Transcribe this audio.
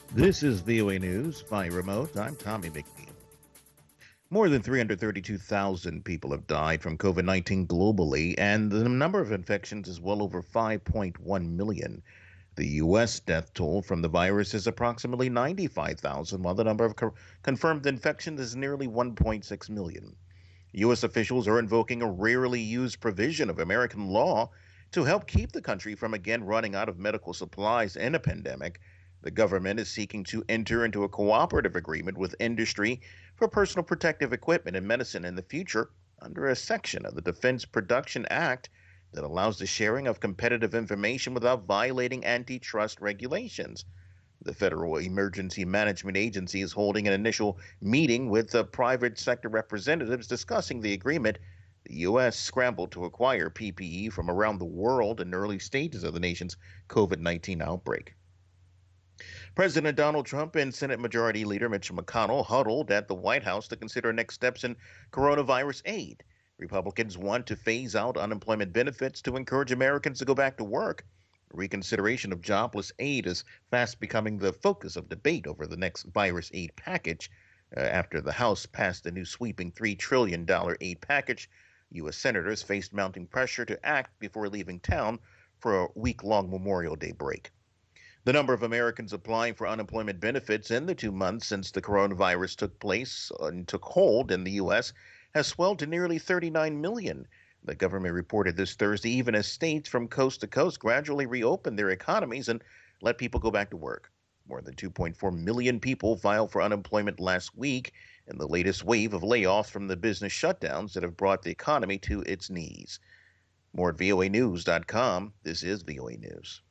This is VOA News by remote. I'm Tommy McNeil. More than 332,000 people have died from COVID 19 globally, and the number of infections is well over 5.1 million. The U.S. death toll from the virus is approximately 95,000, while the number of confirmed infections is nearly 1.6 million. U.S. officials are invoking a rarely used provision of American law to help keep the country from again running out of medical supplies in a pandemic. The government is seeking to enter into a cooperative agreement with industry for personal protective equipment and medicine in the future under a section of the Defense Production Act that allows the sharing of competitive information without violating antitrust regulations. The Federal Emergency Management Agency is holding an initial meeting with the private sector representatives discussing the agreement. The U.S. scrambled to acquire PPE from around the world in early stages of the nation's COVID 19 outbreak. President Donald Trump and Senate Majority Leader Mitch McConnell huddled at the White House to consider next steps in coronavirus aid. Republicans want to phase out unemployment benefits to encourage Americans to go back to work. Reconsideration of jobless aid is fast becoming the focus of debate over the next virus aid package. After the House passed the new sweeping $3 trillion aid package, U.S. senators faced mounting pressure to act before leaving town for a week long Memorial Day break. The number of Americans applying for unemployment benefits in the 2 months since the coronavirus took place and took hold in the U.S. has swelled to nearly 39 million. The government reported this Thursday, even as states from coast to coast gradually reopened their economies and let people go back to work. More than 2.4 million people filed for unemployment last week in the latest wave of layoffs from the business shutdowns that have brought the economy to its knees. More at voanews.com. This is VOA News.